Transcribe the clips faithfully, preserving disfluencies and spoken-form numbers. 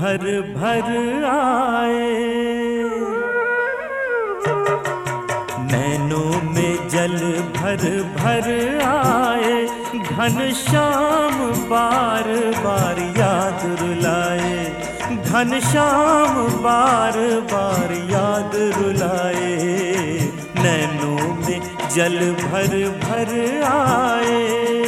भर भर आए। नैनों में जल भर भर आए, घनश्याम बार बार याद रुलाए। घनश्याम बार बार याद रुलाए। नैनों में जल भर भर आए।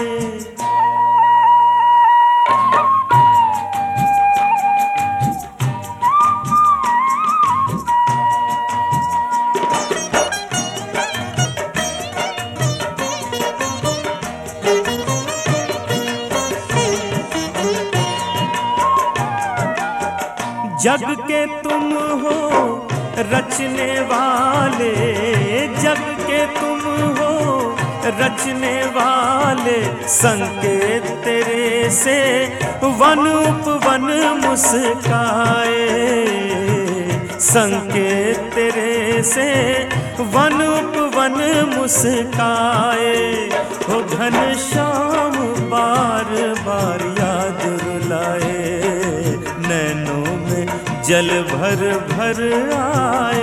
जग के तुम हो रचने वाले, जग के तुम हो रचने वाले, संकेत तेरे से वन उपवन मुस्काए। संकेत तेरे से वन उपवन मुस्काए। हो घनश्याम बार बार याद रुलाए। नैनों में जल भर भर आए।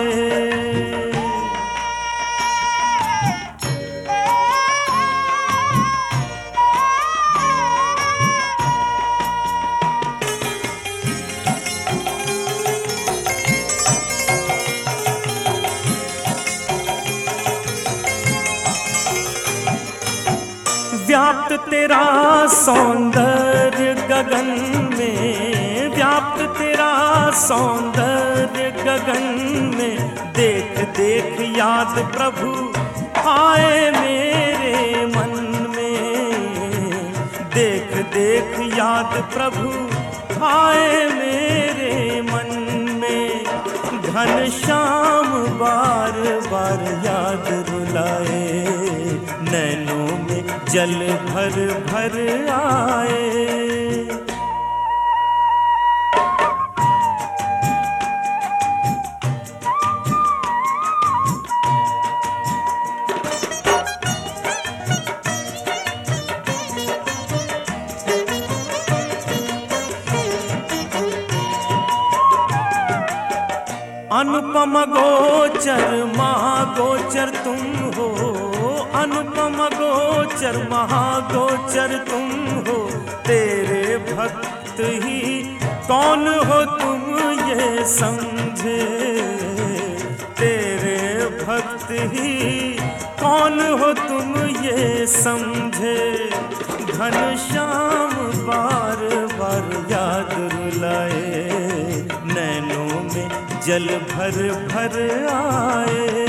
व्याप्त तेरा सौंदर्य गगन में, व्याप्त तेरा सौंदर्य गगन में, देख देख याद प्रभु आए मेरे मन में। देख देख याद प्रभु आए मेरे मन में। घनश्याम बार बार याद रुलाए। नैनों में जल भर भर आए। अनुपम गोचर महागोचर तुम हो। अनुपम गोचर महागोचर तुम हो। तेरे भक्त ही कौन हो तुम ये समझे। तेरे भक्त ही कौन हो तुम ये समझे। घनश्याम बार बार याद रुलाए। नैनों में जल भर भर आए।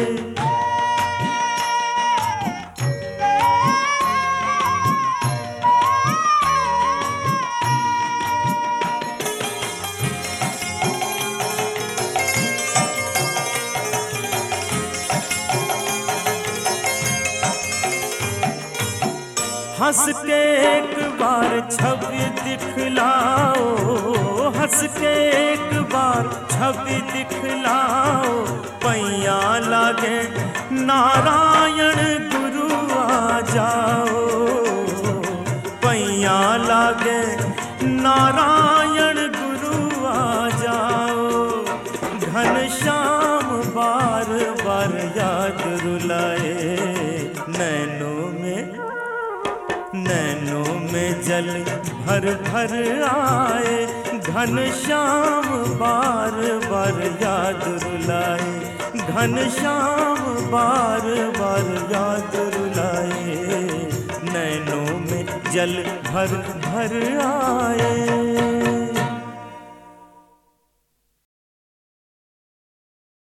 हंस के एक बार छवि दिखलाओ। हंस के एक बार छवि दिखलाओ। पैया लागे नारायण गुरु आ जाओ। पैया लागे नारायण गुरु आ जाओ। घनश्याम बार बार याद रुलाए। नैनों में नैनों में जल भर भर आए। घनश्याम बार बार याद रुलाए। घनश्याम बार बार याद रुलाए। नैनों में जल भर भर आए।